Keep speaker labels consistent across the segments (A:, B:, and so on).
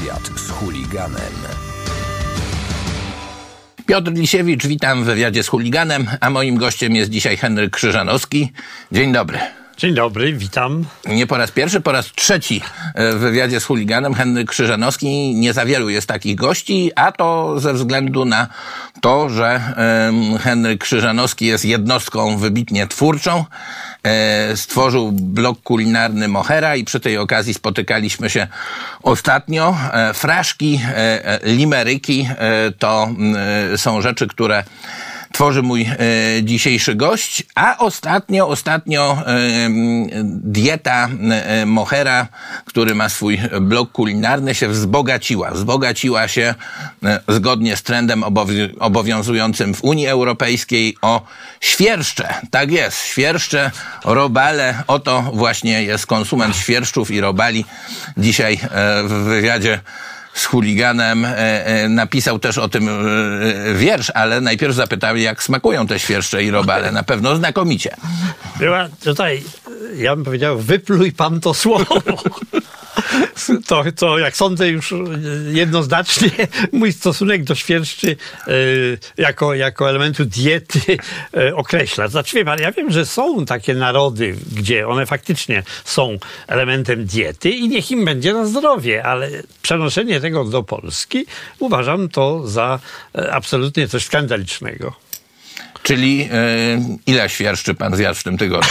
A: Wywiad z chuliganem.
B: Piotr Lisiewicz, witam w wywiadzie z chuliganem, a moim gościem jest dzisiaj Henryk Krzyżanowski. Dzień dobry.
C: Dzień dobry, witam.
B: Nie po raz pierwszy, po raz trzeci w wywiadzie z chuliganem Henryk Krzyżanowski. Nie za wielu jest takich gości, a to ze względu na to, że Henryk Krzyżanowski jest jednostką wybitnie twórczą. Stworzył blog kulinarny Mohera i przy tej okazji spotykaliśmy się ostatnio. Fraszki, limeryki to są rzeczy, które tworzy mój dzisiejszy gość, a ostatnio dieta Mohera, który ma swój blog kulinarny, się wzbogaciła. Wzbogaciła się zgodnie z trendem obowiązującym w Unii Europejskiej o świerszcze. Tak jest, świerszcze, robale. Oto właśnie jest konsument świerszczów i robali. Dzisiaj w wywiadzie z chuliganem napisał też o tym wiersz, ale najpierw zapytałem, jak smakują te świerszcze i robale. Na pewno znakomicie.
C: Była tutaj, ja bym powiedział, wypluj pan to słowo. To jak sądzę już jednoznacznie mój stosunek do świerszczy jako elementu diety określa. Znaczy, ja wiem, że są takie narody, gdzie one faktycznie są elementem diety i niech im będzie na zdrowie, ale przenoszenie tego do Polski uważam to za absolutnie coś skandalicznego.
B: Czyli ile świerszczy pan zjadł w tym tygodniu?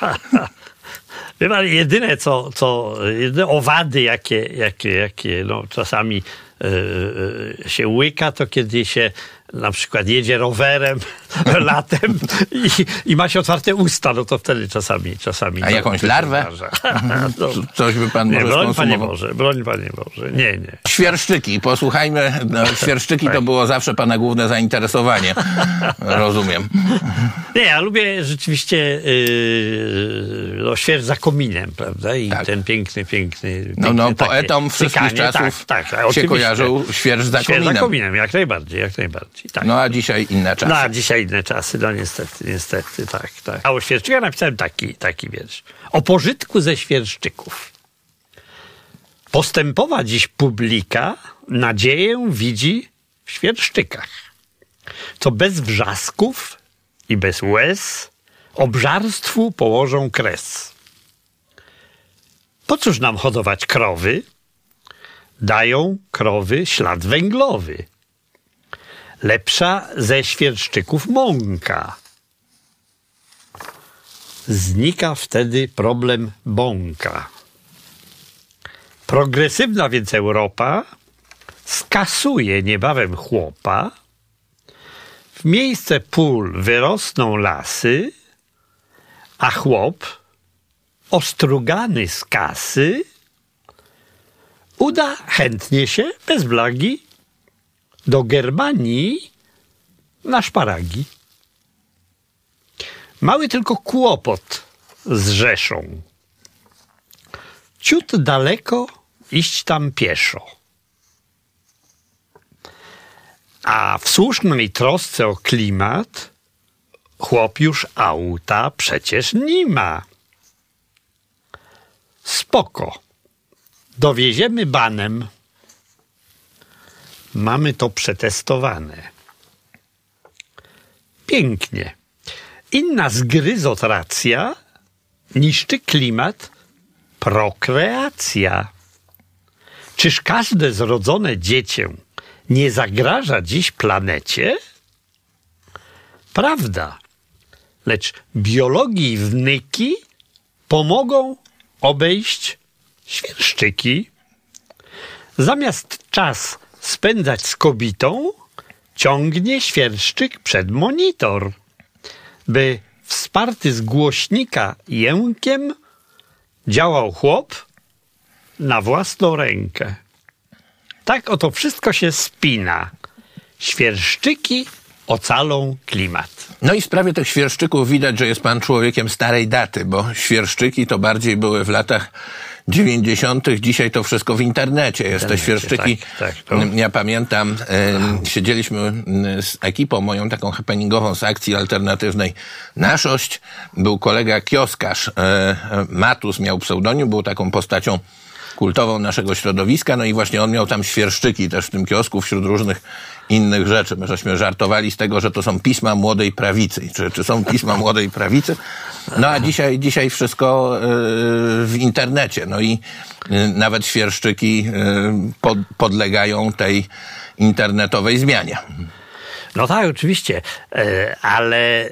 C: Jedyne jedyne owady, jakie no, czasami się łyka, to kiedy się na przykład jedzie rowerem latem i ma się otwarte usta, no to wtedy czasami.
B: A jakąś larwę? Coś by pan może skonsumował?
C: Broń Panie Boże. Nie.
B: Świerszczyki, posłuchajmy. Świerszczyki to było zawsze pana główne zainteresowanie. Rozumiem.
C: Nie, ja lubię rzeczywiście świerszcz za kominem, prawda? I tak. Ten piękny
B: poetom wszystkich czasów się kojarzył świerszcz za kominem.
C: Świerszcz za kominem, jak najbardziej. Tak.
B: No a dzisiaj inne czasy.
C: No niestety, tak. A o świerszczykach napisałem taki wiersz. O pożytku ze świerszczyków. Postępowa dziś publika nadzieję widzi w świerszczykach. Co bez wrzasków i bez łez obżarstwu położą kres. Po cóż nam hodować krowy? Dają krowy ślad węglowy. Lepsza ze świerszczyków mąka. Znika wtedy problem bąka. Progresywna więc Europa skasuje niebawem chłopa. W miejsce pól wyrosną lasy, a chłop, ostrugany z kasy, uda chętnie się, bez blagi, do Germanii na szparagi. Mały tylko kłopot z Rzeszą. Ciut daleko iść tam pieszo. A w słusznej trosce o klimat chłop już auta przecież nie ma. Spoko. Dowieziemy banem. Mamy to przetestowane. Pięknie. Inna zgryzotracja niszczy klimat prokreacja. Czyż każde zrodzone dziecię nie zagraża dziś planecie? Prawda. Lecz biologii wnyki pomogą obejść świerszczyki. Zamiast czas spędzać z kobitą, ciągnie świerszczyk przed monitor, by wsparty z głośnika jękiem działał chłop na własną rękę. Tak oto wszystko się spina. Świerszczyki ocalą klimat.
B: No i w sprawie tych świerszczyków widać, że jest pan człowiekiem starej daty, bo świerszczyki to bardziej były w latach 90. Dzisiaj to wszystko w internecie jest. Te świerszczyki, ja pamiętam, siedzieliśmy z ekipą moją taką happeningową z akcji alternatywnej Naszość. Był kolega kioskarz, Matus miał pseudonim, był taką postacią kultową naszego środowiska. No i właśnie on miał tam świerszczyki też w tym kiosku wśród różnych innych rzeczy. My żeśmy żartowali z tego, że to są pisma młodej prawicy. Czy są pisma młodej prawicy? No a dzisiaj wszystko w internecie. No i nawet świerszczyki podlegają tej internetowej zmianie.
C: No tak, oczywiście, ale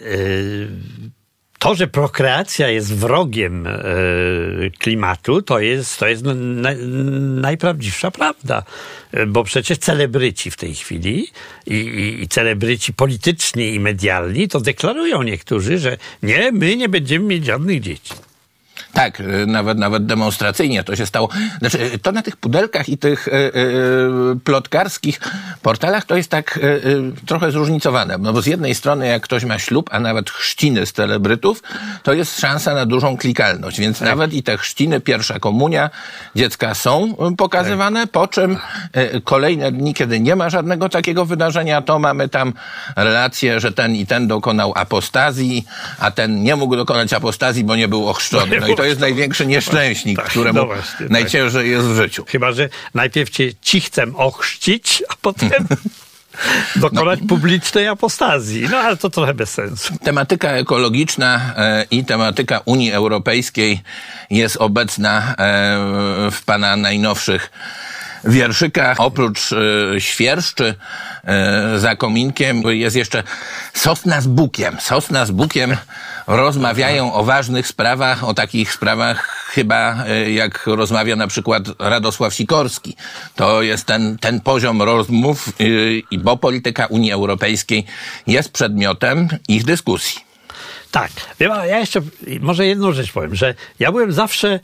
C: to, że prokreacja jest wrogiem klimatu, to jest najprawdziwsza prawda. Bo przecież celebryci w tej chwili i celebryci polityczni i medialni to deklarują niektórzy, że nie, my nie będziemy mieć żadnych dzieci.
B: Tak, nawet demonstracyjnie to się stało. Znaczy, to na tych pudelkach i tych plotkarskich portalach to jest tak trochę zróżnicowane. No bo z jednej strony, jak ktoś ma ślub, a nawet chrzciny z celebrytów, to jest szansa na dużą klikalność. Więc nawet i te chrzciny, pierwsza komunia dziecka są pokazywane, po czym kolejne dni, kiedy nie ma żadnego takiego wydarzenia, to mamy tam relację, że ten i ten dokonał apostazji, a ten nie mógł dokonać apostazji, bo nie był ochrzczony. No i to jest największy nieszczęśnik, któremu najciężej jest w życiu.
C: Chyba że najpierw ci chcę ochrzcić, a potem dokonać publicznej apostazji. No ale to trochę bez sensu.
B: Tematyka ekologiczna i tematyka Unii Europejskiej jest obecna w pana najnowszych wierszykach. Oprócz świerszczy za kominkiem jest jeszcze sosna z bukiem. Sosna z bukiem rozmawiają o ważnych sprawach, o takich sprawach chyba jak rozmawia na przykład Radosław Sikorski. To jest ten poziom rozmów, bo polityka Unii Europejskiej jest przedmiotem ich dyskusji.
C: Tak. Ja jeszcze może jedną rzecz powiem, że ja byłem zawsze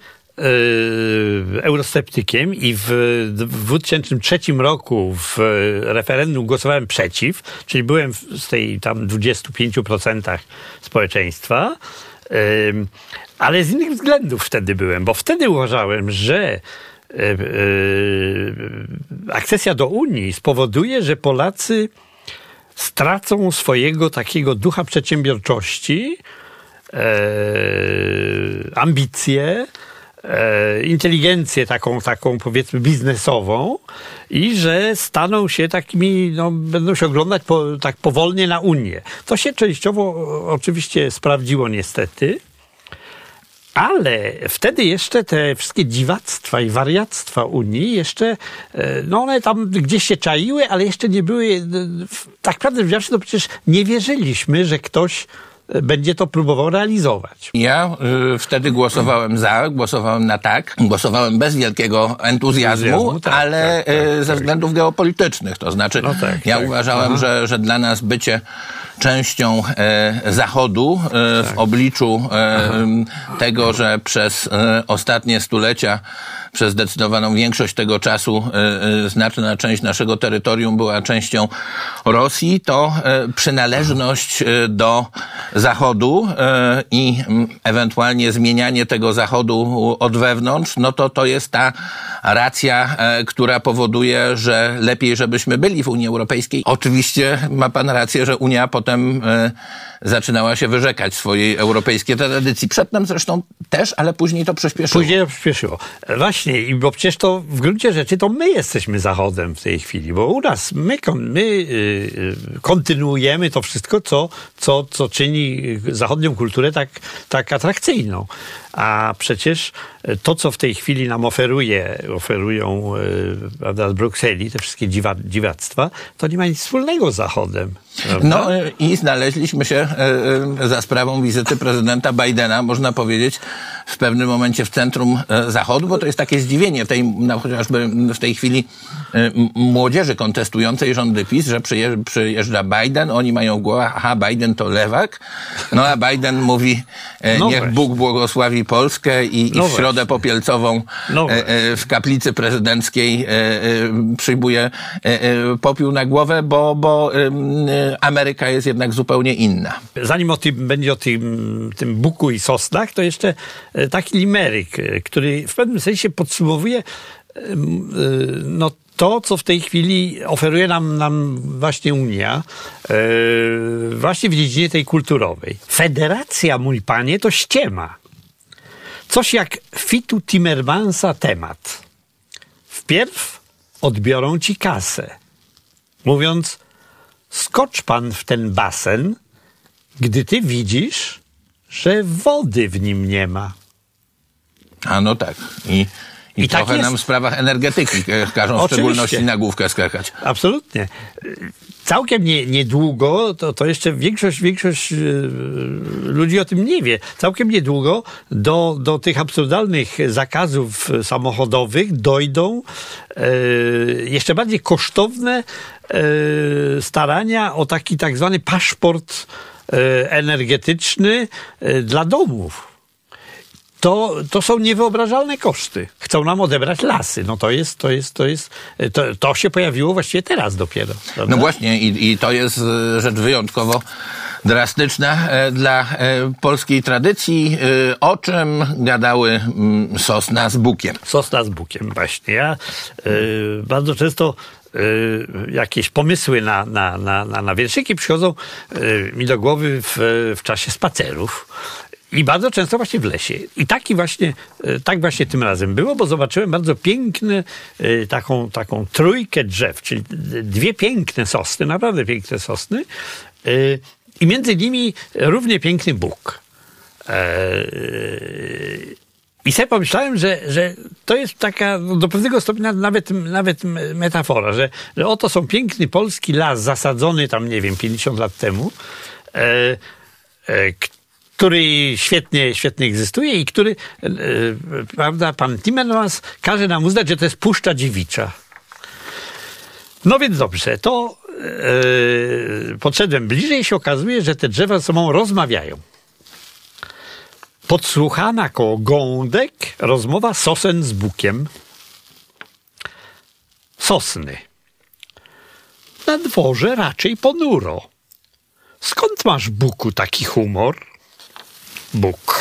C: eurosceptykiem i w 2003 roku w referendum głosowałem przeciw, czyli byłem z tej tam 25% społeczeństwa, ale z innych względów wtedy byłem, bo wtedy uważałem, że akcesja do Unii spowoduje, że Polacy stracą swojego takiego ducha przedsiębiorczości, ambicje, inteligencję taką powiedzmy biznesową i że staną się takimi, będą się oglądać tak powolnie na Unię. To się częściowo oczywiście sprawdziło niestety, ale wtedy jeszcze te wszystkie dziwactwa i wariactwa Unii jeszcze, one tam gdzieś się czaiły, ale jeszcze nie były, tak prawdę wziąwszy, to przecież nie wierzyliśmy, że ktoś będzie to próbował realizować.
B: Ja wtedy głosowałem na tak, głosowałem bez wielkiego entuzjazmu, tak, ale ze względów geopolitycznych. To znaczy, uważałem, że dla nas bycie częścią Zachodu w obliczu tego, że przez ostatnie stulecia, przez zdecydowaną większość tego czasu znaczna część naszego terytorium była częścią Rosji, to przynależność do Zachodu i ewentualnie zmienianie tego Zachodu od wewnątrz, to jest ta racja, która powoduje, że lepiej, żebyśmy byli w Unii Europejskiej. Oczywiście ma pan rację, że Unia potem zaczynała się wyrzekać swojej europejskiej tradycji. Przedtem zresztą też, ale później to przyspieszyło.
C: Właśnie, bo przecież to w gruncie rzeczy to my jesteśmy Zachodem w tej chwili, bo u nas my kontynuujemy to wszystko, co czyni zachodnią kulturę tak atrakcyjną. A przecież to, co w tej chwili nam oferują z Brukseli, te wszystkie dziwactwa, to nie ma nic wspólnego z Zachodem. Prawda?
B: I znaleźliśmy się za sprawą wizyty prezydenta Bidena, można powiedzieć, w pewnym momencie w centrum Zachodu, bo to jest takie zdziwienie chociażby w tej chwili młodzieży kontestującej rządy PiS, że przyjeżdża Biden, oni mają w głowie, Biden to lewak, a Biden mówi, niech Bóg błogosławi Polskę i w środę popielcową w kaplicy prezydenckiej przyjmuje popiół na głowę, bo Ameryka jest jednak zupełnie inna.
C: Zanim będzie o tym buku i sosnach, to jeszcze taki limeryk, który w pewnym sensie podsumowuje to, co w tej chwili oferuje nam właśnie Unia, właśnie w dziedzinie tej kulturowej. Federacja, mój panie, to ściema. Coś jak fitu Timmermansa temat. Wpierw odbiorą ci kasę, mówiąc: skocz pan w ten basen, gdy ty widzisz, że wody w nim nie ma.
B: A no tak. I trochę
C: tak
B: nam w sprawach energetyki każą w szczególności na główkę skakać.
C: Absolutnie. Całkiem niedługo, to jeszcze większość ludzi o tym nie wie, całkiem niedługo do tych absurdalnych zakazów samochodowych dojdą jeszcze bardziej kosztowne starania o taki tak zwany paszport energetyczny dla domów. To są niewyobrażalne koszty. Chcą nam odebrać lasy. No to się pojawiło właściwie teraz dopiero. Prawda?
B: No właśnie i to jest rzecz wyjątkowo drastyczna dla polskiej tradycji, o czym gadały Sosna z Bukiem.
C: Sosna z Bukiem, właśnie. Ja bardzo często jakieś pomysły na wierszyki przychodzą mi do głowy w czasie spacerów. I bardzo często właśnie w lesie. I tak właśnie tym razem było, bo zobaczyłem bardzo piękne, taką trójkę drzew, czyli dwie piękne sosny, naprawdę piękne sosny, i między nimi równie piękny buk. I sobie pomyślałem, że to jest taka do pewnego stopnia nawet metafora, że oto są piękny polski las zasadzony tam, nie wiem, 50 lat temu, który świetnie egzystuje i który, prawda, pan Timmermans każe nam uznać, że to jest Puszcza Dziewicza. No więc dobrze, to podszedłem bliżej i się okazuje, że te drzewa ze sobą rozmawiają. Podsłuchana koło gądek rozmowa sosen z bukiem. Sosny. Na dworze raczej ponuro. Skąd masz, buku, taki humor? Bóg.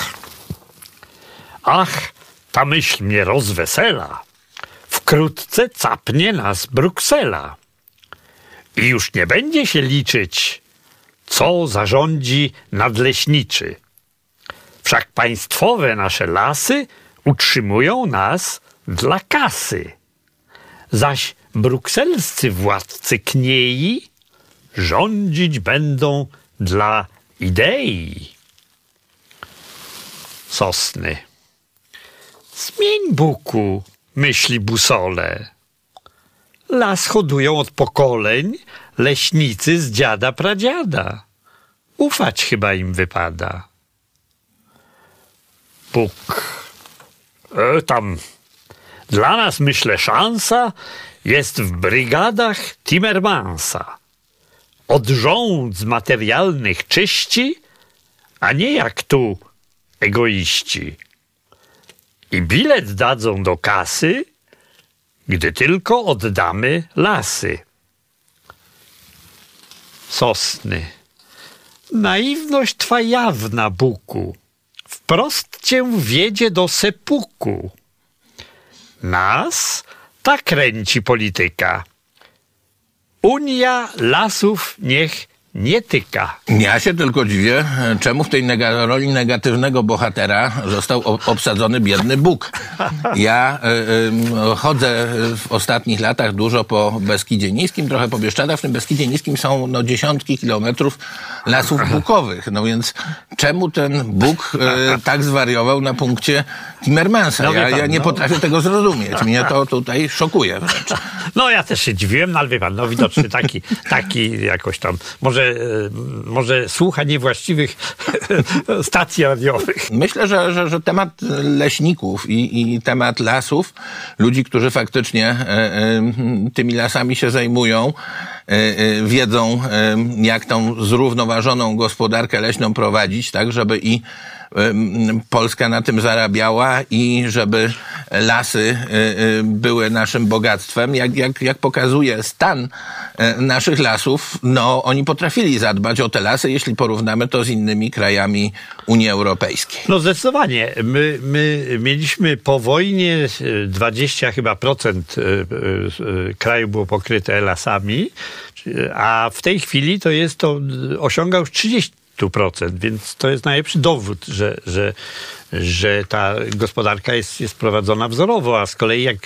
C: Ach, ta myśl mnie rozwesela. Wkrótce capnie nas Bruksela. I już nie będzie się liczyć, co zarządzi nadleśniczy. Wszak państwowe nasze lasy utrzymują nas dla kasy. Zaś brukselscy władcy kniei rządzić będą dla idei. Sosny. Zmień, buku, myśli busole. Las hodują od pokoleń leśnicy z dziada pradziada. Ufać chyba im wypada. Bóg. Tam. Dla nas, myślę, szansa jest w brygadach Timmermansa. Od żądz materialnych czyści, a nie jak tu egoiści. I bilet dadzą do kasy, gdy tylko oddamy lasy. Sosny. Naiwność twa jawna, buku, wprost cię wiedzie do sepuku. Nas tak kręci polityka. Unia lasów niech nie tyka.
B: Ja się tylko dziwię, czemu w tej roli negatywnego bohatera został obsadzony biedny Bóg. Ja chodzę w ostatnich latach dużo po Beskidzie Niskim, trochę po Bieszczadach. W tym Beskidzie Niskim są dziesiątki kilometrów lasów bukowych. No więc czemu ten Bóg tak zwariował na punkcie Timmermansa? Ja nie potrafię tego zrozumieć. Mnie to tutaj szokuje wręcz.
C: No ja też się dziwiłem, no ale wie pan, no widocznie taki jakoś tam, może słucha niewłaściwych stacji radiowych.
B: Myślę, że temat leśników i temat lasów, ludzi, którzy faktycznie tymi lasami się zajmują, wiedzą, jak tą zrównoważoną gospodarkę leśną prowadzić, tak, żeby i Polska na tym zarabiała i żeby lasy były naszym bogactwem. Jak pokazuje stan naszych lasów, no oni potrafili zadbać o te lasy, jeśli porównamy to z innymi krajami Unii Europejskiej.
C: No zdecydowanie. My mieliśmy po wojnie 20 chyba procent kraju było pokryte lasami, a w tej chwili to osiąga już 30%, więc to jest najlepszy dowód, że ta gospodarka jest prowadzona wzorowo, a z kolei jak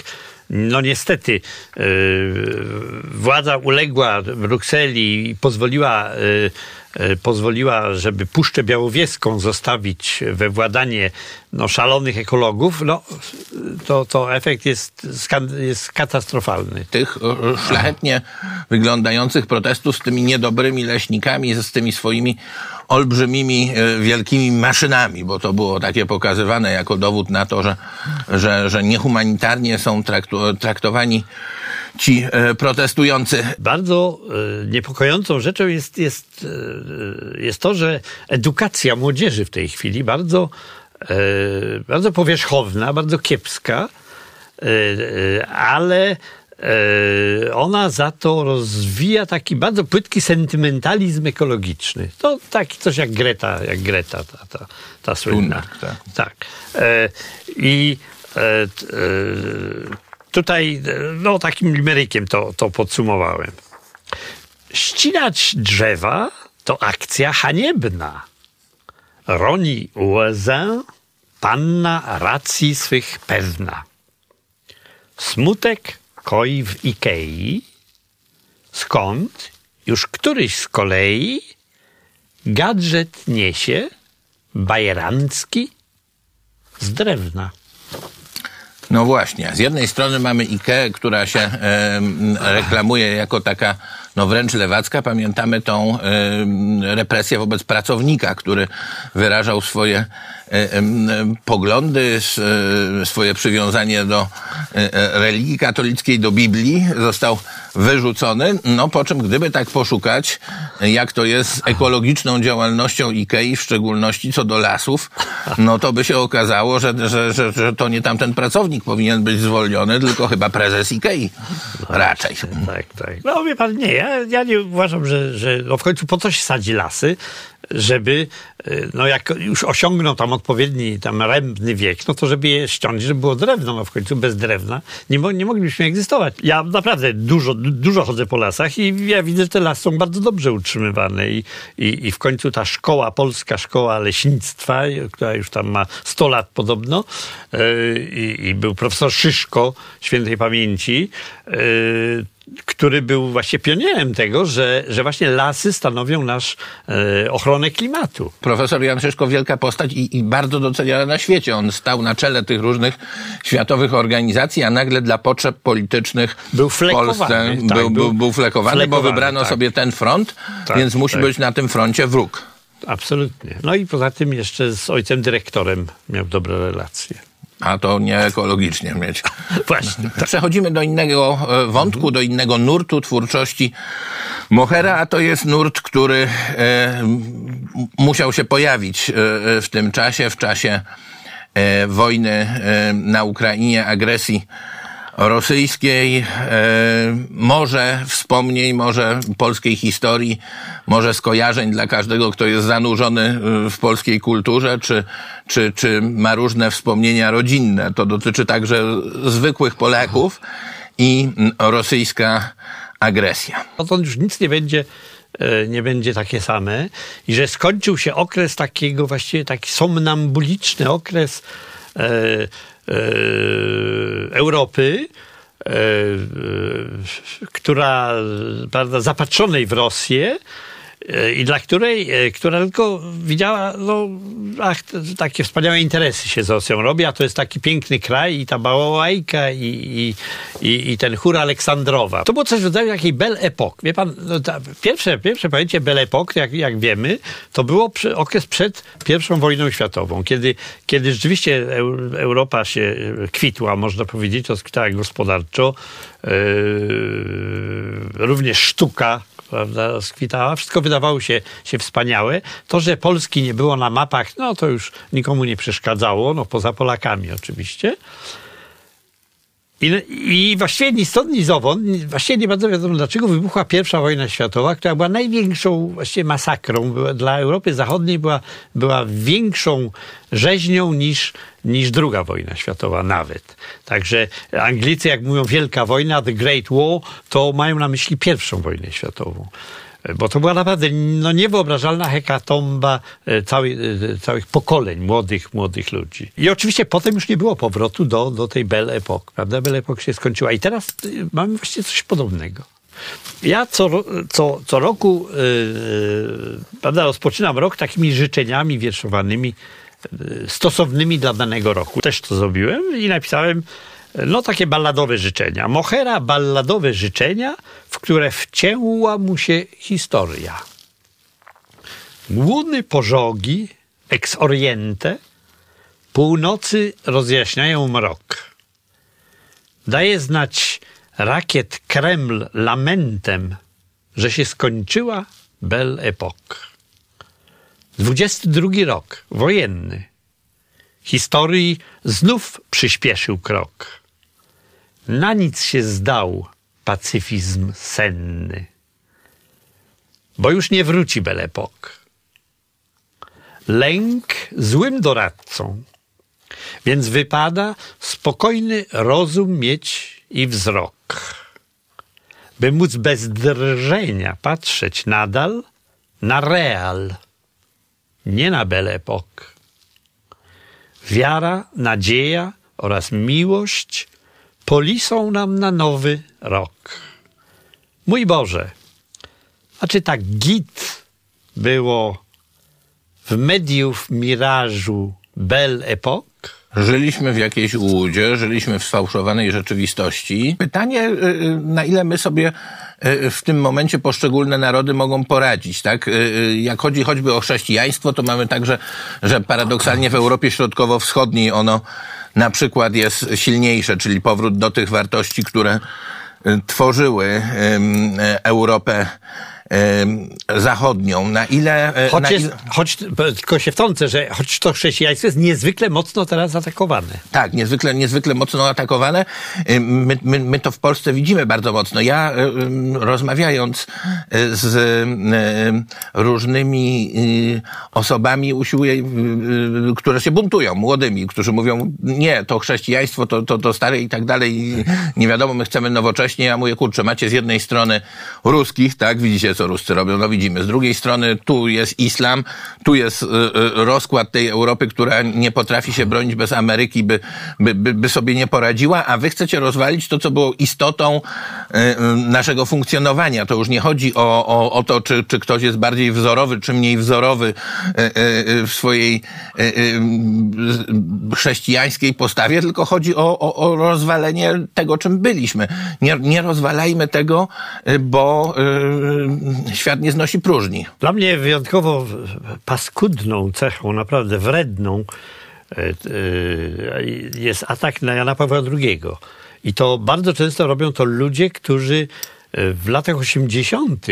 C: no niestety władza uległa Brukseli i pozwoliła, żeby Puszczę Białowieską zostawić we władanie szalonych ekologów, to efekt jest katastrofalny.
B: Tych szlachetnie wyglądających protestów z tymi niedobrymi leśnikami, z tymi swoimi olbrzymimi, wielkimi maszynami, bo to było takie pokazywane jako dowód na to, że niehumanitarnie są traktowani ci protestujący.
C: Bardzo niepokojącą rzeczą jest to, że edukacja młodzieży w tej chwili bardzo powierzchowna, bardzo kiepska, ale ona za to rozwija taki bardzo płytki sentymentalizm ekologiczny. To taki coś jak Greta ta słynna. Tak. I tutaj takim limerykiem to podsumowałem. Ścinać drzewa to akcja haniebna. Roni łezę panna racji swych pewna. Smutek koi w Ikei, skąd już któryś z kolei gadżet niesie bajerancki z drewna.
B: No właśnie, z jednej strony mamy IKEA, która się reklamuje jako taka wręcz lewacka. Pamiętamy tą represję wobec pracownika, który wyrażał swoje poglądy, swoje przywiązanie do religii katolickiej, do Biblii. Został wyrzucony, po czym gdyby tak poszukać, jak to jest z ekologiczną działalnością IKEA, w szczególności co do lasów, to by się okazało, że to nie tamten pracownik powinien być zwolniony, tylko chyba prezes IKEA raczej.
C: Tak. No wie pan, nie, ja nie uważam, że w końcu po coś sadzi lasy, żeby, jak już osiągną tam odpowiedni rębny wiek, to żeby je ściąć, żeby było drewno, w końcu bez drewna nie moglibyśmy egzystować. Ja naprawdę dużo chodzę po lasach i ja widzę, że te lasy są bardzo dobrze utrzymywane i w końcu ta polska szkoła leśnictwa, która już tam ma 100 lat podobno, i był profesor Szyszko, świętej pamięci, który był właśnie pionierem tego, że właśnie lasy stanowią ochronę klimatu.
B: Profesor Jan Szyszko, wielka postać i bardzo doceniana na świecie. On stał na czele tych różnych światowych organizacji, a nagle dla potrzeb politycznych
C: był
B: w Polsce był flekowany, bo wybrano sobie ten front, więc musi być na tym froncie wróg.
C: Absolutnie. No i poza tym jeszcze z ojcem dyrektorem miał dobre relacje.
B: A to nie ekologicznie mieć.
C: Właśnie.
B: Przechodzimy do innego wątku, do innego nurtu twórczości Mochera, a to jest nurt, który musiał się pojawić w tym czasie, w czasie wojny na Ukrainie, agresji rosyjskiej, może wspomnień, może polskiej historii, może skojarzeń dla każdego, kto jest zanurzony w polskiej kulturze, czy ma różne wspomnienia rodzinne. To dotyczy także zwykłych Polaków i rosyjska agresja.
C: To już nic nie będzie takie same i że skończył się okres takiego właściwie taki somnambuliczny okres Europy, która, prawda, zapatrzonej w Rosję i która tylko widziała, takie wspaniałe interesy się z Rosją robi, a to jest taki piękny kraj i ta bałałajka i ten chór Aleksandrowa. To było coś w rodzaju takiej Belle Époque. Wie pan, pierwsze pojęcie Belle Époque, jak wiemy, to było okres przed I wojną światową, kiedy rzeczywiście Europa się kwitła, można powiedzieć, rozkwitała gospodarczo, również sztuka, prawda, rozkwitała. Wszystko wydawało się wspaniałe. To, że Polski nie było na mapach, to już nikomu nie przeszkadzało, poza Polakami oczywiście. I właściwie ni stąd, ni zowąd, właściwie nie bardzo wiadomo, dlaczego wybuchła I wojna światowa, która była największą właściwie masakrą. Dla Europy Zachodniej była większą rzeźnią niż II wojna światowa nawet. Także Anglicy, jak mówią Wielka Wojna, The Great War, to mają na myśli I wojnę światową. Bo to była naprawdę niewyobrażalna hekatomba całych pokoleń młodych ludzi. I oczywiście potem już nie było powrotu do tej Belle Époque, prawda? Belle Époque się skończyła i teraz mamy właściwie coś podobnego. Ja co roku prawda, rozpoczynam rok takimi życzeniami wierszowanymi stosownymi dla danego roku. Też to zrobiłem i napisałem takie balladowe życzenia. Mohera balladowe życzenia, w które wcięła mu się historia. Łuny pożogi, ex oriente, północy rozjaśniają mrok. Daje znać rakiet Kreml lamentem, że się skończyła Belle Époque. 22 rok, wojenny. Historii znów przyspieszył krok. Na nic się zdał pacyfizm senny, bo już nie wróci Belle Époque. Lęk złym doradcą, więc wypada spokojny rozum mieć i wzrok, by móc bez drżenia patrzeć nadal na real, nie na Belle Époque. Wiara, nadzieja oraz miłość polisą nam na nowy rok. Mój Boże, a czy tak git było w mediów mirażu Belle Époque?
B: Żyliśmy w jakiejś ułudzie, żyliśmy w sfałszowanej rzeczywistości. Pytanie, na ile my sobie w tym momencie poszczególne narody mogą poradzić, tak? Jak chodzi choćby o chrześcijaństwo, to mamy tak, że paradoksalnie w Europie Środkowo-Wschodniej ono na przykład jest silniejsze, czyli powrót do tych wartości, które tworzyły Europę zachodnią. Choć
C: tylko się wtrącę, że choć to chrześcijaństwo jest niezwykle mocno teraz atakowane.
B: Tak, niezwykle mocno atakowane. My to w Polsce widzimy bardzo mocno. Ja rozmawiając z różnymi osobami usiłuję, które się buntują, młodymi, którzy mówią, nie, to chrześcijaństwo, to stare i tak dalej, nie wiadomo, my chcemy nowocześnie. Ja mówię, kurczę, macie z jednej strony ruskich, tak, widzicie, co Ruscy robią, no widzimy. Z drugiej strony tu jest islam, tu jest rozkład tej Europy, która nie potrafi się bronić bez Ameryki, by sobie nie poradziła, a wy chcecie rozwalić to, co było istotą naszego funkcjonowania. To już nie chodzi o to, czy ktoś jest bardziej wzorowy, czy mniej wzorowy w swojej chrześcijańskiej postawie, tylko chodzi o rozwalenie tego, czym byliśmy. Nie rozwalajmy tego, bo świat nie znosi próżni.
C: Dla mnie wyjątkowo paskudną cechą, naprawdę wredną jest atak na Jana Pawła II. I to bardzo często robią to ludzie, którzy w latach 80.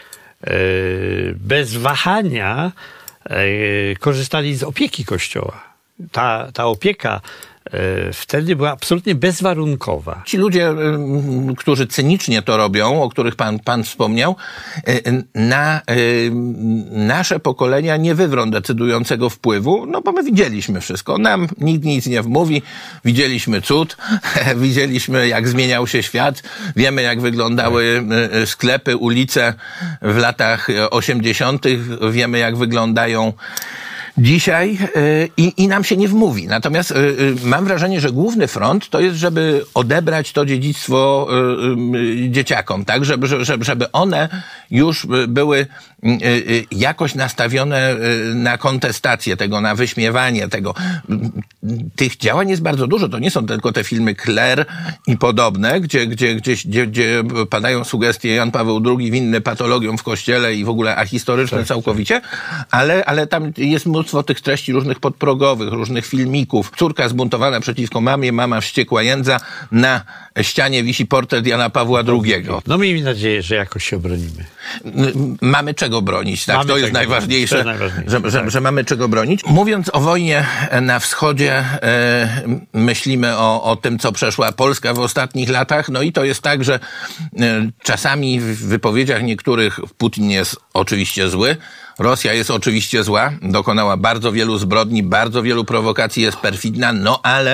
C: bez wahania korzystali z opieki Kościoła. Ta opieka wtedy była absolutnie bezwarunkowa.
B: Ci ludzie, którzy cynicznie to robią, o których pan wspomniał, na nasze pokolenia nie wywrą decydującego wpływu, no bo my widzieliśmy wszystko. Nam nikt nic nie wmówi. Widzieliśmy cud, widzieliśmy, jak zmieniał się świat, wiemy, jak wyglądały sklepy, ulice w latach 80., wiemy, jak wyglądają dzisiaj i nam się nie wmówi. Natomiast mam wrażenie, że główny front to jest, żeby odebrać to dziedzictwo dzieciakom, tak? Żeby one już były jakoś nastawione na kontestację tego, na wyśmiewanie tego. Tych działań jest bardzo dużo. To nie są tylko te filmy Claire i podobne, gdzie padają sugestie Jan Paweł II winny patologiom w Kościele i w ogóle ahistoryczne całkowicie, ale tam jest mnóstwo tych treści różnych podprogowych, różnych filmików. Córka zbuntowana przeciwko mamie, mama wściekła jędza, na ścianie wisi portret Jana Pawła II.
C: No miejmy nadzieję, że jakoś się obronimy.
B: Mamy czego bronić, tak? To jest najważniejsze,
C: tak.
B: że mamy czego bronić. Mówiąc o wojnie na wschodzie, myślimy o tym, co przeszła Polska w ostatnich latach. No i to jest tak, że czasami w wypowiedziach niektórych Putin jest oczywiście zły, Rosja jest oczywiście zła, dokonała bardzo wielu zbrodni, bardzo wielu prowokacji, jest perfidna, no ale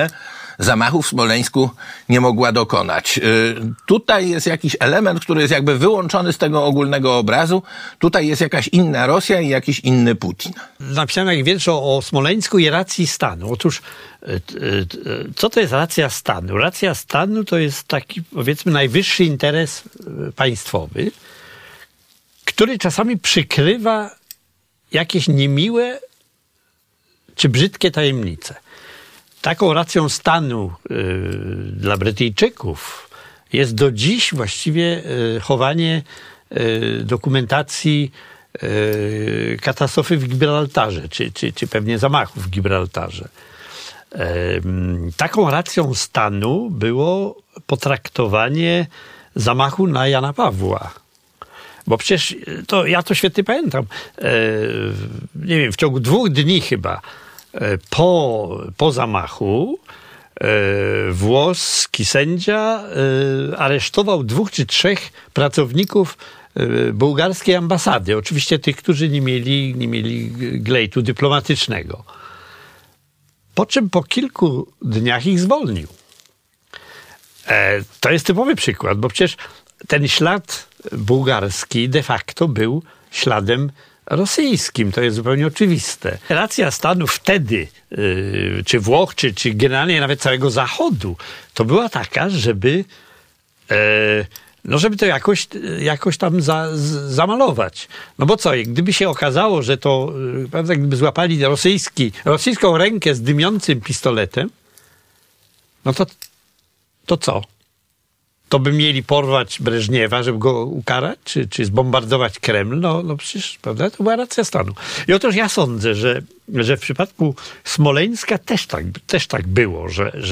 B: zamachu w Smoleńsku nie mogła dokonać. Tutaj jest jakiś element, który jest jakby wyłączony z tego ogólnego obrazu. Tutaj jest jakaś inna Rosja i jakiś inny Putin.
C: Napisałem jak wiersz o Smoleńsku i racji stanu. Otóż co to jest racja stanu? Racja stanu to jest taki, powiedzmy, najwyższy interes państwowy, który czasami przykrywa jakieś niemiłe czy brzydkie tajemnice. Taką racją stanu dla Brytyjczyków jest do dziś właściwie chowanie dokumentacji katastrofy w Gibraltarze, czy pewnie zamachu w Gibraltarze. Taką racją stanu było potraktowanie zamachu na Jana Pawła. Bo przecież ja to świetnie pamiętam. Nie wiem, w ciągu 2 dni chyba po zamachu włoski sędzia aresztował 2 czy 3 pracowników bułgarskiej ambasady. Oczywiście tych, którzy nie mieli glejtu dyplomatycznego. Po czym po kilku dniach ich zwolnił. To jest typowy przykład, bo przecież ten ślad bułgarski de facto był śladem rosyjskim. To jest zupełnie oczywiste. Racja stanu wtedy, czy Włoch, czy generalnie nawet całego Zachodu, to była taka, żeby to jakoś tam zamalować. No bo co, gdyby się okazało, że to, prawda, gdyby złapali rosyjską rękę z dymiącym pistoletem, no to co? To by mieli porwać Breżniewa, żeby go ukarać, czy zbombardować Kreml? No przecież, prawda, to była racja stanu. I otóż ja sądzę, że w przypadku Smoleńska też tak było,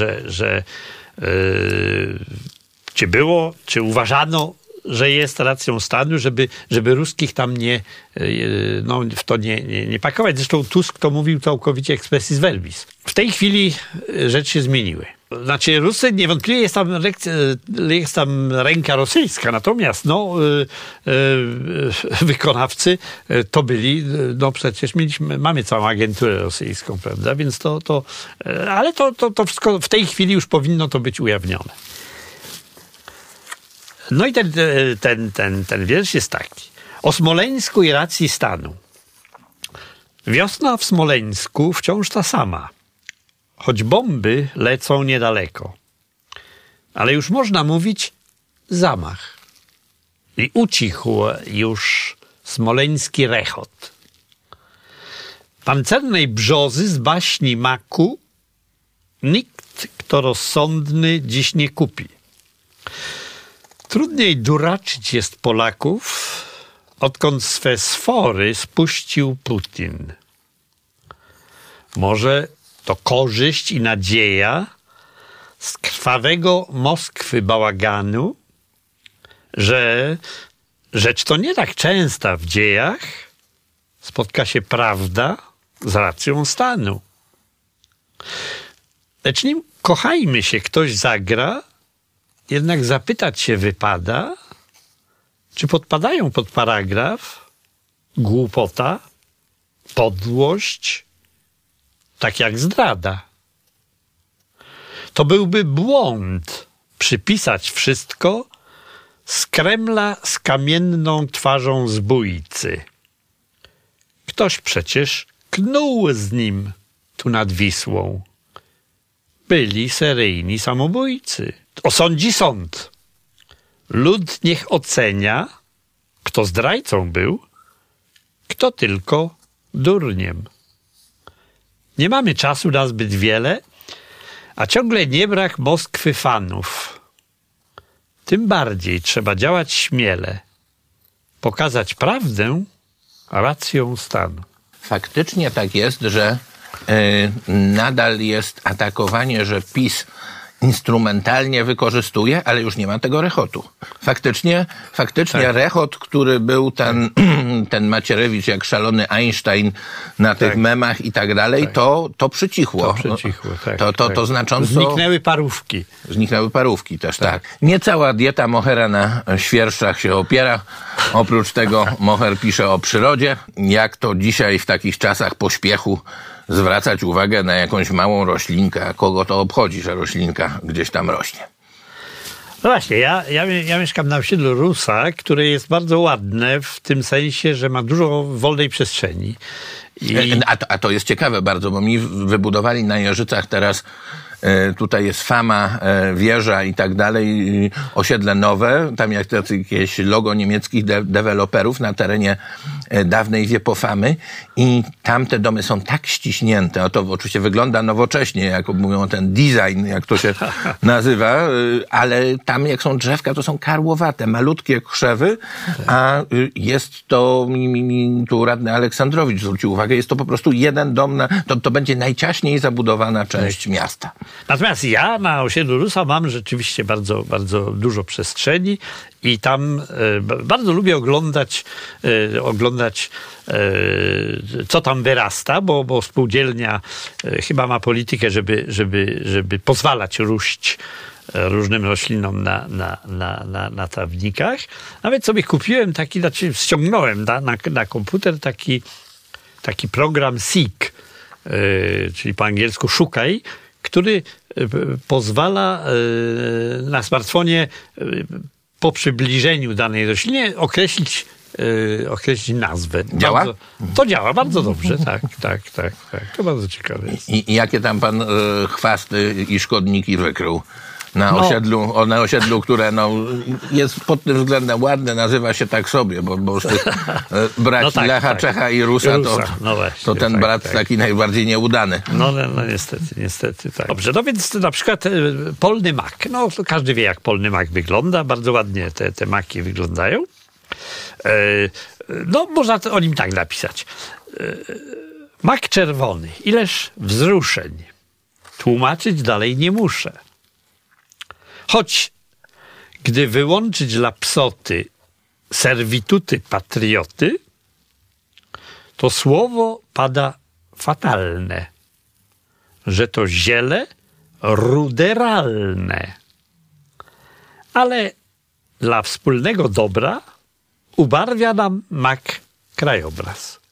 C: czy uważano, że jest racją stanu, żeby ruskich tam w to nie pakować. Zresztą Tusk to mówił całkowicie expressis verbis. W tej chwili rzeczy się zmieniły. Znaczy Rusy, niewątpliwie jest tam ręka rosyjska, natomiast wykonawcy to byli, przecież mamy całą agenturę rosyjską, prawda, więc ale to wszystko w tej chwili już powinno to być ujawnione. No i ten wiersz jest taki. O Smoleńsku i racji stanu. Wiosna w Smoleńsku wciąż ta sama. Choć bomby lecą niedaleko. Ale już można mówić zamach. I ucichł już smoleński rechot. Pancernej brzozy z baśni maku nikt, kto rozsądny, dziś nie kupi. Trudniej duraczyć jest Polaków, odkąd swe sfory spuścił Putin. Może to korzyść i nadzieja z krwawego Moskwy bałaganu, że rzecz to nie tak częsta w dziejach spotka się prawda z racją stanu. Lecz nim kochajmy się ktoś zagra, jednak zapytać się wypada, czy podpadają pod paragraf głupota, podłość, tak jak zdrada. To byłby błąd przypisać wszystko z Kremla z kamienną twarzą zbójcy. Ktoś przecież knuł z nim tu nad Wisłą. Byli seryjni samobójcy. Osądzi sąd. Lud niech ocenia, kto zdrajcą był, kto tylko durniem. Nie mamy czasu na zbyt wiele, a ciągle nie brak Moskwy fanów. Tym bardziej trzeba działać śmiele, pokazać prawdę racją stanu.
B: Faktycznie tak jest, że nadal jest atakowanie, że PiS instrumentalnie wykorzystuje, ale już nie ma tego rechotu. Faktycznie tak. Rechot, który był ten Macierewicz jak szalony Einstein na tych memach i tak dalej, to przycichło. To znacząco... Zniknęły parówki też, tak. Nie cała dieta Mohera na świerszczach się opiera. Oprócz tego Moher pisze o przyrodzie. Jak to dzisiaj w takich czasach pośpiechu zwracać uwagę na jakąś małą roślinkę, a kogo to obchodzi, że roślinka gdzieś tam rośnie.
C: No właśnie, ja mieszkam na osiedlu Rusa, które jest bardzo ładne w tym sensie, że ma dużo wolnej przestrzeni.
B: A to jest ciekawe bardzo, bo mi wybudowali na Jeżycach teraz, tutaj jest Fama, wieża i tak dalej, osiedle nowe, tam jakieś logo niemieckich deweloperów na terenie dawnej Wiepofamy i tam te domy są tak ściśnięte, to oczywiście wygląda nowocześnie, jak mówią ten design, jak to się nazywa, ale tam jak są drzewka, to są karłowate, malutkie krzewy, a jest to, tu radny Aleksandrowicz zwrócił uwagę, jest to po prostu jeden dom, to będzie najciaśniej zabudowana część miasta.
C: Natomiast ja na osiedlu Rusa mam rzeczywiście bardzo, bardzo dużo przestrzeni i tam bardzo lubię oglądać co tam wyrasta, bo spółdzielnia chyba ma politykę, żeby pozwalać róść różnym roślinom na trawnikach. Nawet sobie kupiłem ściągnąłem na komputer taki program Seek, czyli po angielsku szukaj, który pozwala na smartfonie po przybliżeniu danej rośliny określić nazwę.
B: Działa?
C: To działa bardzo dobrze, tak. To bardzo ciekawe jest.
B: I jakie tam pan chwasty i szkodniki wykrył? Na osiedlu, które jest pod tym względem ładne, nazywa się tak sobie, bo z tych braci Lecha, Czecha i Rusa, to ten brat taki najbardziej nieudany.
C: No niestety tak. Dobrze, no więc na przykład polny mak. No każdy wie, jak polny mak wygląda. Bardzo ładnie te maki wyglądają. No można o nim tak napisać. Mak czerwony. Ileż wzruszeń. Tłumaczyć dalej nie muszę. Choć, gdy wyłączyć dla psoty servituty patrioty, to słowo pada fatalne, że to ziele ruderalne. Ale dla wspólnego dobra ubarwia nam mak krajobraz.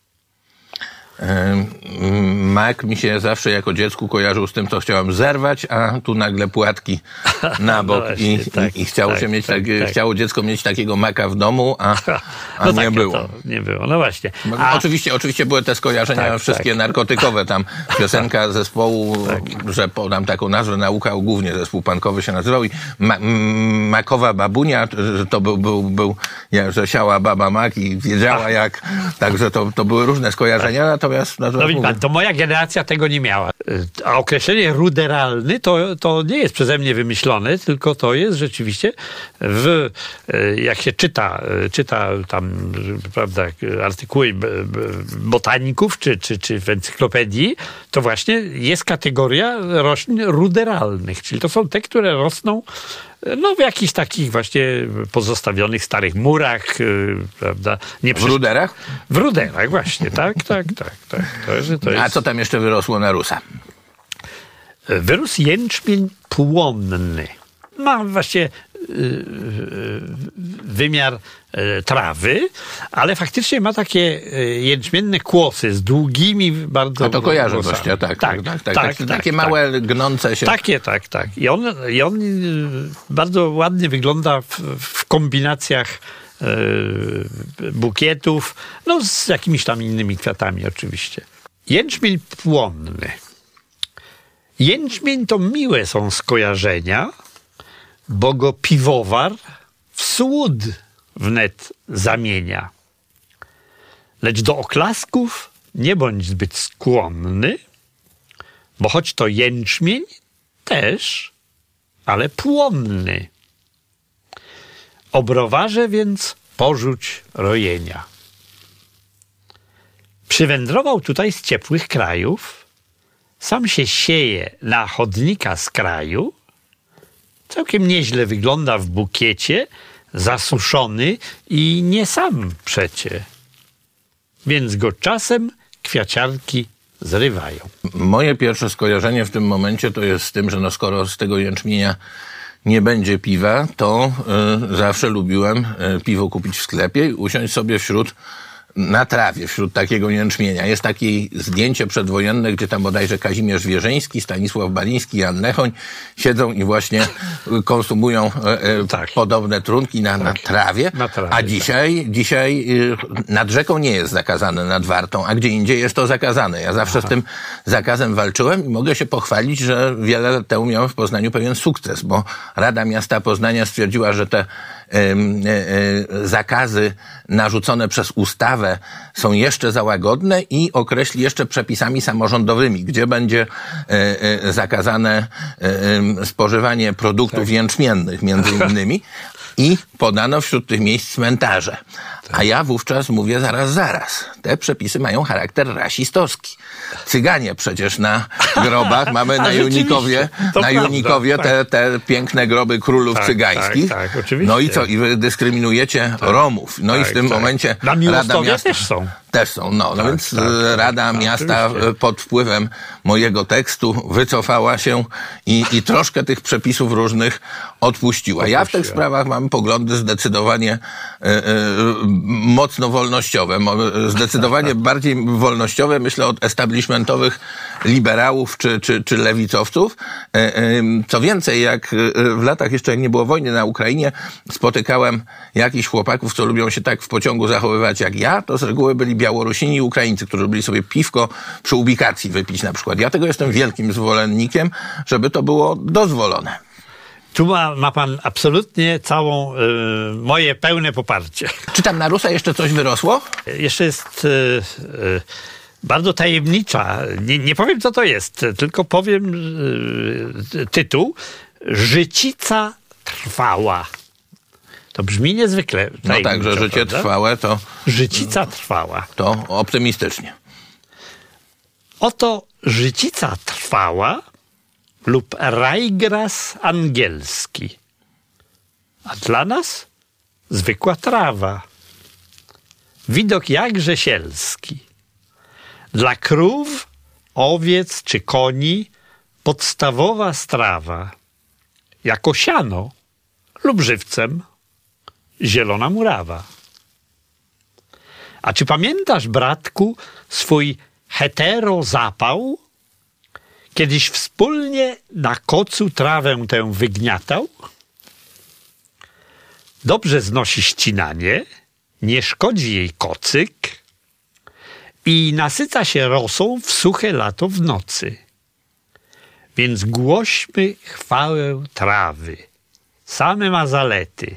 B: Mak mi się zawsze jako dziecku kojarzył z tym, co chciałem zerwać, a tu nagle płatki na bok i chciało się mieć chciało dziecko mieć takiego maka w domu, a nie było.
C: Nie było, no właśnie.
B: Oczywiście były te skojarzenia wszystkie narkotykowe, tam piosenka zespołu, że podam taką nazwę, Nauka, głównie zespół punkowy się nazywał i makowa babunia, że to był że siała baba mak i wiedziała jak, także to były różne skojarzenia, natomiast
C: widzi pan, to moja generacja tego nie miała. A określenie ruderalny to nie jest przeze mnie wymyślone, tylko to jest rzeczywiście jak się czyta tam, prawda, artykuły botaników czy w encyklopedii, to właśnie jest kategoria roślin ruderalnych, czyli to są te, które rosną w jakichś takich właśnie pozostawionych starych murach, prawda?
B: W ruderach?
C: W ruderach, właśnie, tak.
B: A co tam jeszcze wyrosło na Rusa?
C: Wyrósł jęczmień płonny. Ma właśnie wymiar trawy, ale faktycznie ma takie jęczmienne kłosy z długimi bardzo.
B: A to kojarzę właśnie, tak. Takie małe, gnące się.
C: Tak. I on bardzo ładnie wygląda w kombinacjach bukietów, z jakimiś tam innymi kwiatami oczywiście. Jęczmień płonny. Jęczmień to miłe są skojarzenia, bo go piwowar w słód wnet zamienia. Lecz do oklasków nie bądź zbyt skłonny, bo choć to jęczmień też, ale płonny. O browarze więc porzuć rojenia. Przywędrował tutaj z ciepłych krajów, sam się sieje na chodnika z kraju, całkiem nieźle wygląda w bukiecie, zasuszony i nie sam przecie. Więc go czasem kwiaciarki zrywają.
B: Moje pierwsze skojarzenie w tym momencie to jest z tym, że skoro z tego jęczmienia nie będzie piwa, to zawsze lubiłem piwo kupić w sklepie i usiąść sobie wśród na trawie wśród takiego jęczmienia. Jest takie zdjęcie przedwojenne, gdzie tam bodajże Kazimierz Wierzyński, Stanisław Baliński, Jan Nechoń siedzą i właśnie konsumują podobne trunki na trawie. A dzisiaj nad rzeką nie jest zakazane, nad Wartą, a gdzie indziej jest to zakazane. Ja zawsze z tym zakazem walczyłem i mogę się pochwalić, że wiele lat temu miałem w Poznaniu pewien sukces, bo Rada Miasta Poznania stwierdziła, że te zakazy narzucone przez ustawę są jeszcze za łagodne i określi jeszcze przepisami samorządowymi, gdzie będzie zakazane spożywanie produktów jęczmiennych między innymi i podano wśród tych miejsc cmentarze. A ja wówczas mówię zaraz. Te przepisy mają charakter rasistowski. Cyganie przecież na grobach mamy na Junikowie te piękne groby królów cygańskich.
C: Tak, oczywiście.
B: No i co? I wy dyskryminujecie Romów. No i w tym momencie
C: Rada Miasta
B: też są. No więc Rada Miasta pod wpływem mojego tekstu wycofała się i troszkę tych przepisów różnych odpuściła. Ja w tych sprawach mam poglądy zdecydowanie mocno wolnościowe. Zdecydowanie bardziej wolnościowe, myślę, od establishmentowych liberałów czy lewicowców. Co więcej, jak w latach jeszcze jak nie było wojny na Ukrainie, spotykałem jakichś chłopaków, co lubią się tak w pociągu zachowywać jak ja, to z reguły byli Białorusini i Ukraińcy, którzy lubili sobie piwko przy ubikacji wypić na przykład. Ja tego jestem wielkim zwolennikiem, żeby to było dozwolone.
C: Tu ma pan absolutnie moje pełne poparcie.
B: Czy tam na Rusa jeszcze coś wyrosło?
C: Jeszcze jest bardzo tajemnicza. Nie powiem, co to jest, tylko powiem tytuł. Życica trwała. To brzmi niezwykle tajemniczo.
B: No tak, że życie trwałe to...
C: Życica trwała.
B: To optymistycznie.
C: Oto życica trwała lub rajgras angielski. A dla nas zwykła trawa. Widok jakże sielski. Dla krów, owiec czy koni podstawowa strawa. Jako siano lub żywcem zielona murawa. A czy pamiętasz, bratku, swój heterozapał? Kiedyś wspólnie na kocu trawę tę wygniatał? Dobrze znosi ścinanie, nie szkodzi jej kocyk i nasyca się rosą w suche lato w nocy. Więc głośmy chwałę trawy, same ma zalety.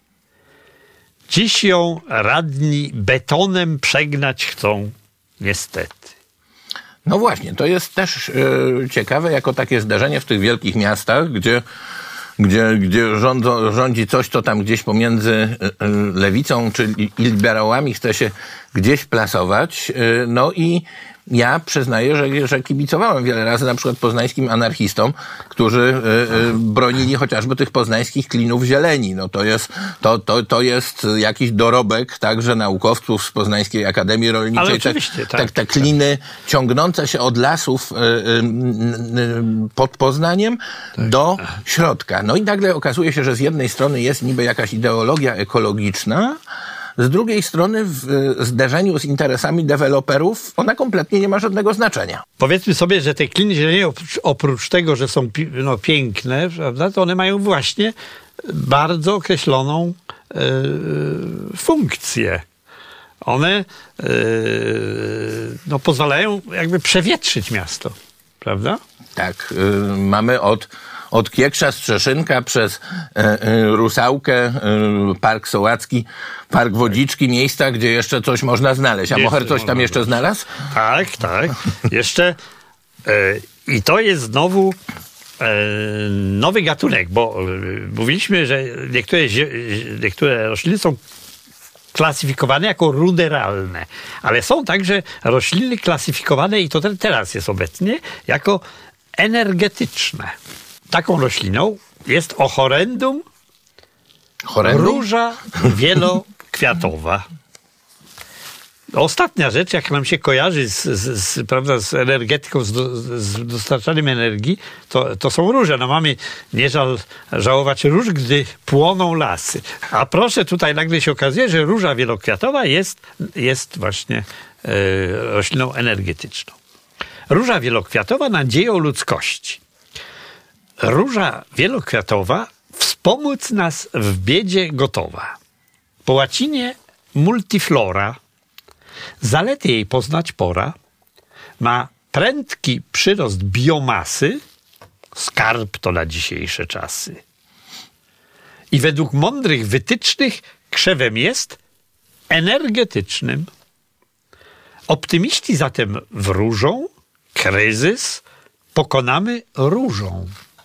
C: Dziś ją radni betonem przegnać chcą, niestety.
B: No właśnie, to jest też ciekawe jako takie zdarzenie w tych wielkich miastach, gdzie rządzi coś, co tam gdzieś pomiędzy lewicą czy liberałami chce się gdzieś plasować. No i ja przyznaję, że kibicowałem wiele razy na przykład poznańskim anarchistom, którzy bronili chociażby tych poznańskich klinów zieleni. No to jest jakiś dorobek także naukowców z Poznańskiej Akademii Rolniczej. Te kliny ciągnące się od lasów pod Poznaniem do środka. No i nagle okazuje się, że z jednej strony jest niby jakaś ideologia ekologiczna, z drugiej strony w zderzeniu z interesami deweloperów ona kompletnie nie ma żadnego znaczenia.
C: Powiedzmy sobie, że te kliny zieleni oprócz tego, że są piękne, prawda, to one mają właśnie bardzo określoną funkcję. One pozwalają jakby przewietrzyć miasto, prawda?
B: Tak, mamy od Kiekrza, Strzeszynka, przez Rusałkę, Park Sołacki, Park Wodziczki, miejsca, gdzie jeszcze coś można znaleźć. A Moher coś tam jeszcze znalazł?
C: Tak. Jeszcze i to jest znowu nowy gatunek, bo mówiliśmy, że niektóre rośliny są klasyfikowane jako ruderalne, ale są także rośliny klasyfikowane, i to teraz jest obecnie, jako energetyczne. Taką rośliną jest ochorendum róża wielokwiatowa. Ostatnia rzecz, jaka nam się kojarzy prawda, z energetyką, z dostarczaniem energii, to są róże. No mamy nie żałować róż, gdy płoną lasy. A proszę, tutaj nagle się okazuje, że róża wielokwiatowa jest właśnie rośliną energetyczną. Róża wielokwiatowa nadzieją ludzkości. Róża wielokwiatowa wspomóc nas w biedzie gotowa. Po łacinie multiflora, zalety jej poznać pora, ma prędki przyrost biomasy, skarb to na dzisiejsze czasy. I według mądrych wytycznych krzewem jest energetycznym. Optymiści zatem wróżą, kryzys pokonamy różą.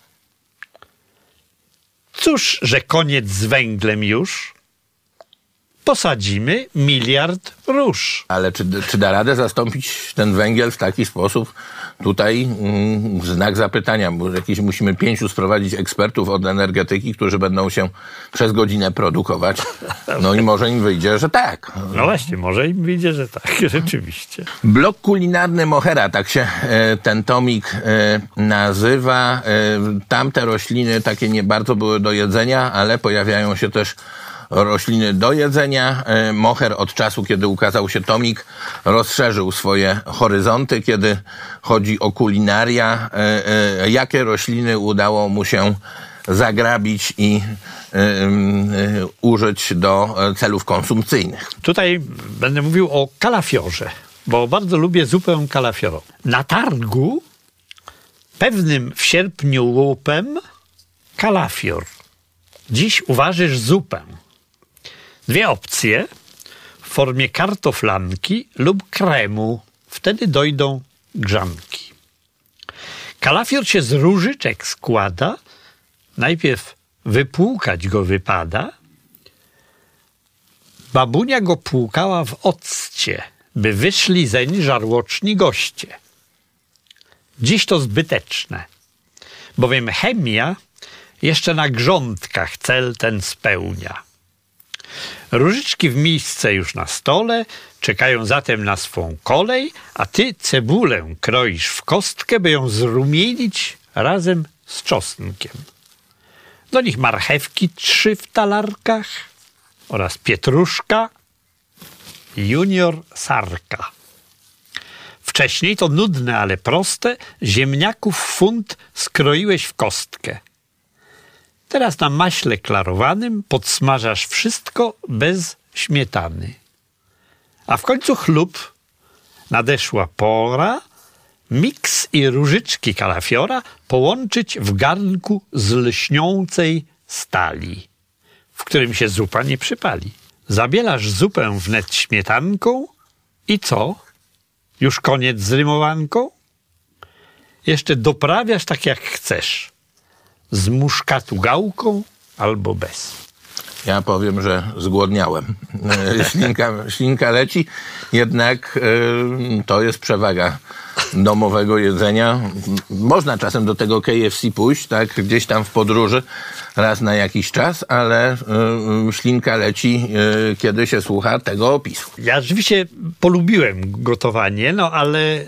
C: Cóż, że koniec z węglem już? Posadzimy 1 miliard róż.
B: Ale czy da radę zastąpić ten węgiel w taki sposób? Tutaj znak zapytania, bo jakieś musimy 5 sprowadzić ekspertów od energetyki, którzy będą się przez godzinę produkować. No i może im wyjdzie, że tak.
C: No właśnie, może im wyjdzie, że tak, rzeczywiście.
B: Blok kulinarny Mohera, tak się ten tomik nazywa. Tamte rośliny takie nie bardzo były do jedzenia, ale pojawiają się też rośliny do jedzenia. Moher od czasu, kiedy ukazał się tomik, rozszerzył swoje horyzonty, kiedy chodzi o kulinaria. Jakie rośliny udało mu się zagrabić i użyć do celów konsumpcyjnych?
C: Tutaj będę mówił o kalafiorze, bo bardzo lubię zupę kalafiorową. Na targu pewnym w sierpniu łupem kalafior. Dziś uważysz zupę. 2 opcje w formie kartoflanki lub kremu. Wtedy dojdą grzanki. Kalafior się z różyczek składa. Najpierw wypłukać go wypada. Babunia go płukała w occie, by wyszli zeń żarłoczni goście. Dziś to zbyteczne, bowiem chemia jeszcze na grządkach cel ten spełnia. Różyczki w misce już na stole, czekają zatem na swą kolej, a ty cebulę kroisz w kostkę, by ją zrumienić razem z czosnkiem. Do nich marchewki 3 w talarkach oraz pietruszka, junior sarka. Wcześniej to nudne, ale proste, ziemniaków funt skroiłeś w kostkę. Teraz na maśle klarowanym podsmażasz wszystko bez śmietany. A w końcu chlub. Nadeszła pora miks i różyczki kalafiora połączyć w garnku z lśniącej stali, w którym się zupa nie przypali. Zabielasz zupę wnet śmietanką i co? Już koniec z rymowanką? Jeszcze doprawiasz tak jak chcesz. Z muszkatu gałką albo bez.
B: Ja powiem, że zgłodniałem. Ślinka leci, jednak to jest przewaga domowego jedzenia. Można czasem do tego KFC pójść, tak, gdzieś tam w podróży, raz na jakiś czas, ale ślinka leci, kiedy się słucha tego opisu.
C: Ja rzeczywiście polubiłem gotowanie, no ale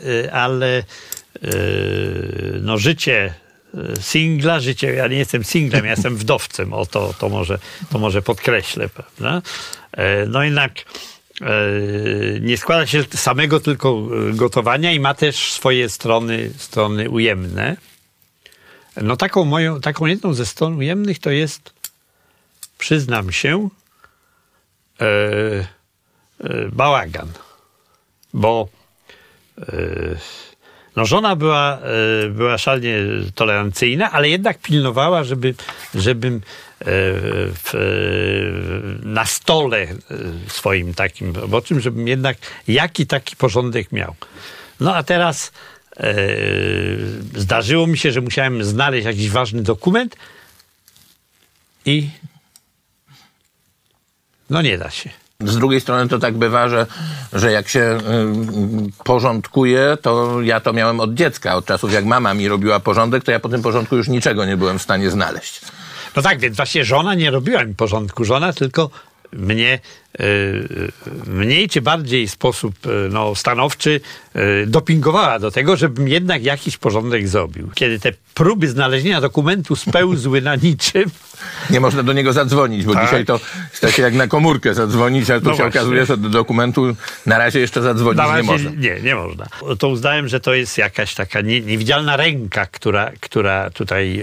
C: życie singla, ja nie jestem singlem, ja jestem wdowcem, to może podkreślę, prawda? No jednak nie składa się samego tylko gotowania i ma też swoje strony ujemne. No taką jedną ze stron ujemnych to jest, przyznam się, bałagan, bo żona była szalenie tolerancyjna, ale jednak pilnowała, żebym na stole swoim takim roboczym, żebym jednak taki porządek miał. No a teraz zdarzyło mi się, że musiałem znaleźć jakiś ważny dokument i nie da się.
B: Z drugiej strony to tak bywa, że jak się porządkuje, to ja to miałem od dziecka. Od czasów jak mama mi robiła porządek, to ja po tym porządku już niczego nie byłem w stanie znaleźć.
C: No tak, więc właśnie żona nie robiła mi porządku. Żona tylko mnie mniej czy bardziej w sposób stanowczy dopingowała do tego, żebym jednak jakiś porządek zrobił. Kiedy te próby znalezienia dokumentu spełzły na niczym.
B: Nie można do niego zadzwonić, bo dzisiaj to chce się jak na komórkę zadzwonić, a tu się okazuje, że do dokumentu na razie jeszcze zadzwonić nie można.
C: Nie można. To uznałem, że to jest jakaś taka niewidzialna ręka, która tutaj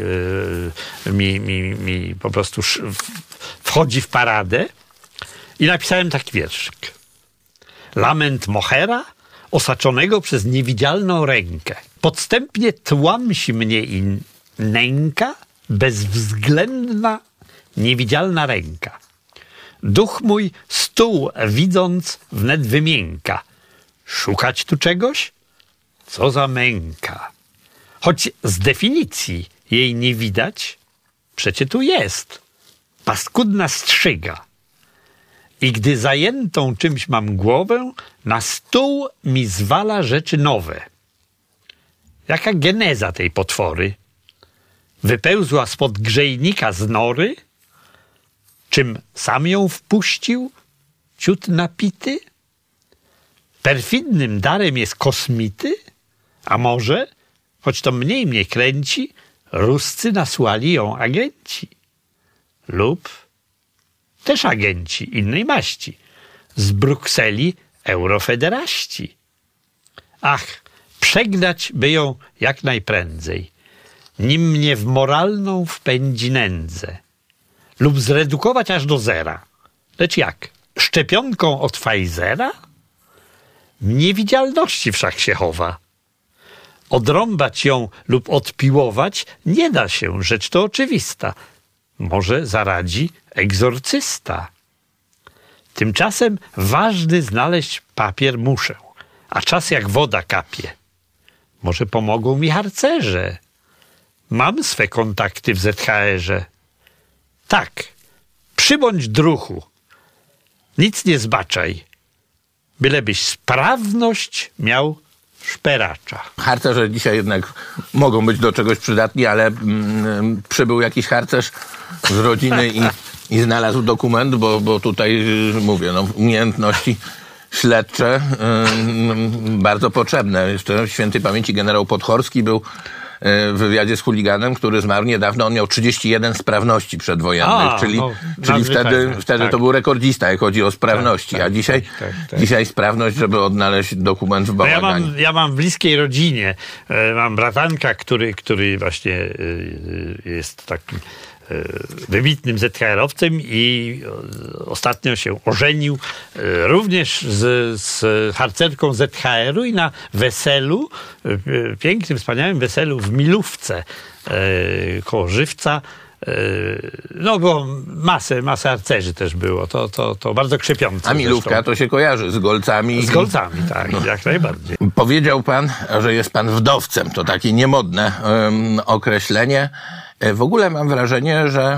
C: mi po prostu wchodzi w paradę. I napisałem taki wierszyk. Lament mochera osaczonego przez niewidzialną rękę. Podstępnie tłamsi mnie i nęka bezwzględna, niewidzialna ręka. Duch mój stół widząc wnet wymięka. Szukać tu czegoś? Co za męka. Choć z definicji jej nie widać, przecie tu jest. Paskudna strzyga. I gdy zajętą czymś mam głowę, na stół mi zwala rzeczy nowe. Jaka geneza tej potwory? Wypełzła spod grzejnika z nory? Czym sam ją wpuścił? Ciut napity? Perfidnym darem jest kosmity? A może, choć to mniej mnie kręci, Ruscy nasłali ją agenci. Lub też agenci innej maści. Z Brukseli eurofederaści. Ach, przegnać by ją jak najprędzej, nim mnie w moralną wpędzi nędzę. Lub zredukować aż do zera. Lecz jak? Szczepionką od Pfizera? W niewidzialności wszak się chowa. Odrąbać ją lub odpiłować nie da się, rzecz to oczywista. Może zaradzi egzorcysta. Tymczasem ważny znaleźć papier muszę, a czas jak woda kapie. Może pomogą mi harcerze. Mam swe kontakty w ZHR-ze. Tak, przybądź druhu. Nic nie zbaczaj, bylebyś sprawność miał szperacza.
B: Harcerze dzisiaj jednak mogą być do czegoś przydatni, ale przybył jakiś harcerz z rodziny i znalazł dokument, bo tutaj mówię, umiejętności śledcze bardzo potrzebne. Jeszcze świętej pamięci generał Podchorski był w wywiadzie z chuliganem, który zmarł niedawno. On miał 31 sprawności przedwojennych, czyli wtedy tak. To był rekordzista, jak chodzi o sprawności. A dzisiaj sprawność, żeby odnaleźć dokument w bałaganie.
C: Ja mam w bliskiej rodzinie, mam bratanka, który właśnie jest takim wybitnym ZHR-owcem i ostatnio się ożenił również z harcerką ZHR-u i na weselu, pięknym, wspaniałym weselu w Milówce koło Żywca, było masę harcerzy też było. To bardzo krzepiące.
B: A Milówka zresztą. To się kojarzy z Golcami.
C: Z Golcami, tak, jak najbardziej.
B: Powiedział pan, że jest pan wdowcem. To takie niemodne określenie. W ogóle mam wrażenie, że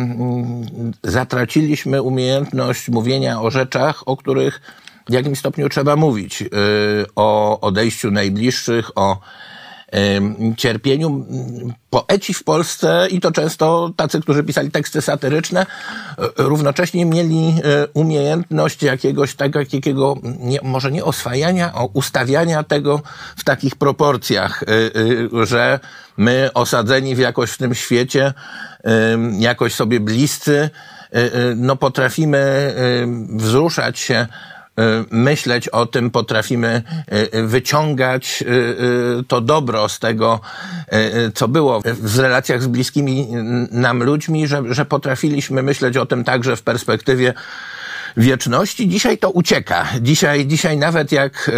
B: zatraciliśmy umiejętność mówienia o rzeczach, o których w jakimś stopniu trzeba mówić. O odejściu najbliższych, o cierpieniu. Poeci w Polsce, i to często tacy, którzy pisali teksty satyryczne, równocześnie mieli umiejętność jakiegoś takiego, może nie oswajania, a ustawiania tego w takich proporcjach, że my osadzeni jakoś w tym świecie, jakoś sobie bliscy, potrafimy wzruszać się, myśleć o tym, potrafimy wyciągać to dobro z tego, co było w relacjach z bliskimi nam ludźmi, że potrafiliśmy myśleć o tym także w perspektywie wieczności. Dzisiaj to ucieka. Dzisiaj nawet jak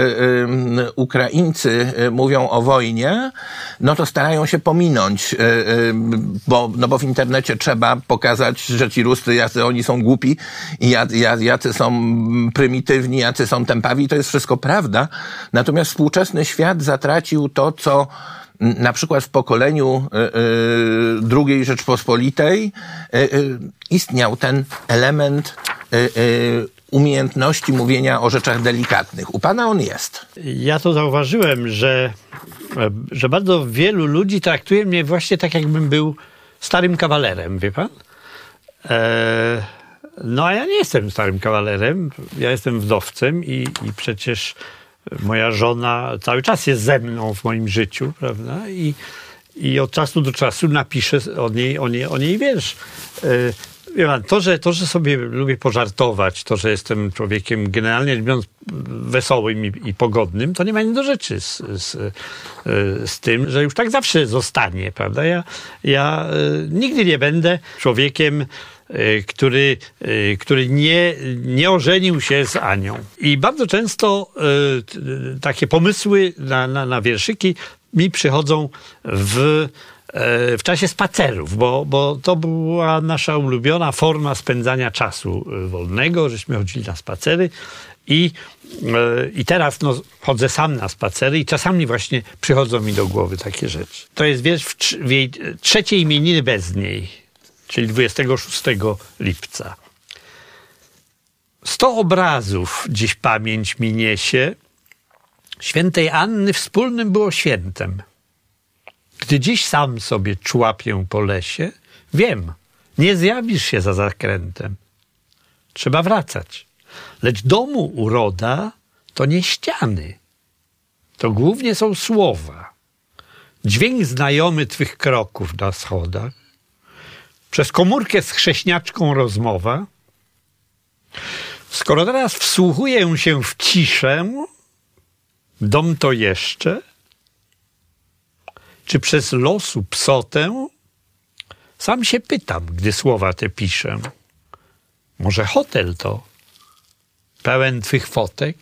B: Ukraińcy mówią o wojnie, to starają się pominąć, bo w internecie trzeba pokazać, że ci Ruscy, jacy oni są głupi i jacy są prymitywni, jacy są tępawi. To jest wszystko prawda. Natomiast współczesny świat zatracił to, co na przykład w pokoleniu II Rzeczpospolitej istniał ten element umiejętności mówienia o rzeczach delikatnych. U pana on jest.
C: Ja to zauważyłem, że bardzo wielu ludzi traktuje mnie właśnie tak, jakbym był starym kawalerem, wie pan? No a ja nie jestem starym kawalerem, ja jestem wdowcem i przecież moja żona cały czas jest ze mną w moim życiu, prawda? I od czasu do czasu napiszę o niej wiersz. Wie pan, to, że sobie lubię pożartować, to, że jestem człowiekiem generalnie rzecz biorąc wesołym i pogodnym, to nie ma nic do rzeczy z tym, że już tak zawsze zostanie, prawda? Ja nigdy nie będę człowiekiem, który nie ożenił się z Anią. I bardzo często takie pomysły na wierszyki mi przychodzą w czasie spacerów, bo to była nasza ulubiona forma spędzania czasu wolnego, żeśmy chodzili na spacery i teraz chodzę sam na spacery i czasami właśnie przychodzą mi do głowy takie rzeczy. To jest wiersz w jej trzeciej imieniny bez niej, czyli 26 lipca. 100 obrazów dziś pamięć mi niesie, świętej Anny wspólnym było świętem. Gdy dziś sam sobie człapię po lesie, wiem, nie zjawisz się za zakrętem. Trzeba wracać. Lecz domu uroda to nie ściany. To głównie są słowa. Dźwięk znajomy twych kroków na schodach. Przez komórkę z chrześniaczką rozmowa. Skoro teraz wsłuchuję się w ciszę, dom to jeszcze... Czy przez losu psotę? Sam się pytam, gdy słowa te piszę. Może hotel to? Pełen twych fotek?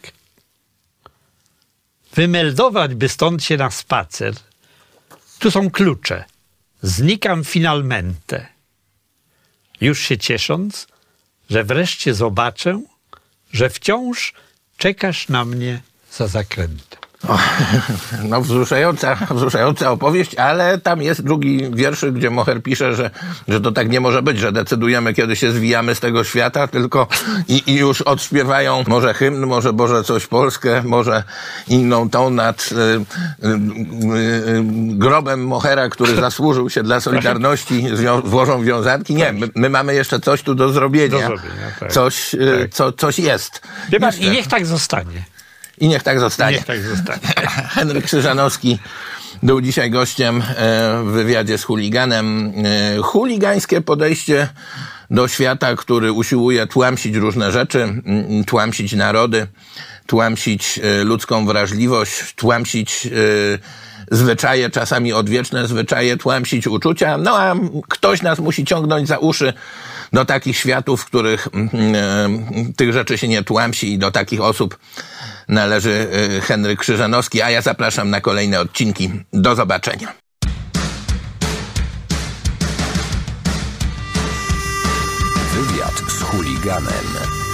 C: Wymeldować, by stąd się na spacer. Tu są klucze. Znikam finalmente. Już się ciesząc, że wreszcie zobaczę, że wciąż czekasz na mnie za zakrętem.
B: No wzruszająca opowieść, ale tam jest drugi wierszyk, gdzie Moher pisze, że to tak nie może być, że decydujemy, kiedy się zwijamy z tego świata, tylko i już odśpiewają może hymn, może Boże coś Polskę, może inną tą nad grobem Mohera, który zasłużył się dla Solidarności, włożą wiązanki. Nie, my mamy jeszcze coś tu do zrobienia. Tak. Coś jest.
C: I niech tak zostanie.
B: I niech tak zostanie.
C: Niech tak zostanie.
B: Henryk Krzyżanowski był dzisiaj gościem w wywiadzie z Chuliganem. Chuligańskie podejście do świata, który usiłuje tłamsić różne rzeczy, tłamsić narody, tłamsić ludzką wrażliwość, tłamsić zwyczaje, czasami odwieczne zwyczaje, tłamsić uczucia. No a ktoś nas musi ciągnąć za uszy do takich światów, w których tych rzeczy się nie tłamsi i do takich osób należy Henryk Krzyżanowski, a ja zapraszam na kolejne odcinki. Do zobaczenia.
A: Wywiad z Chuliganem.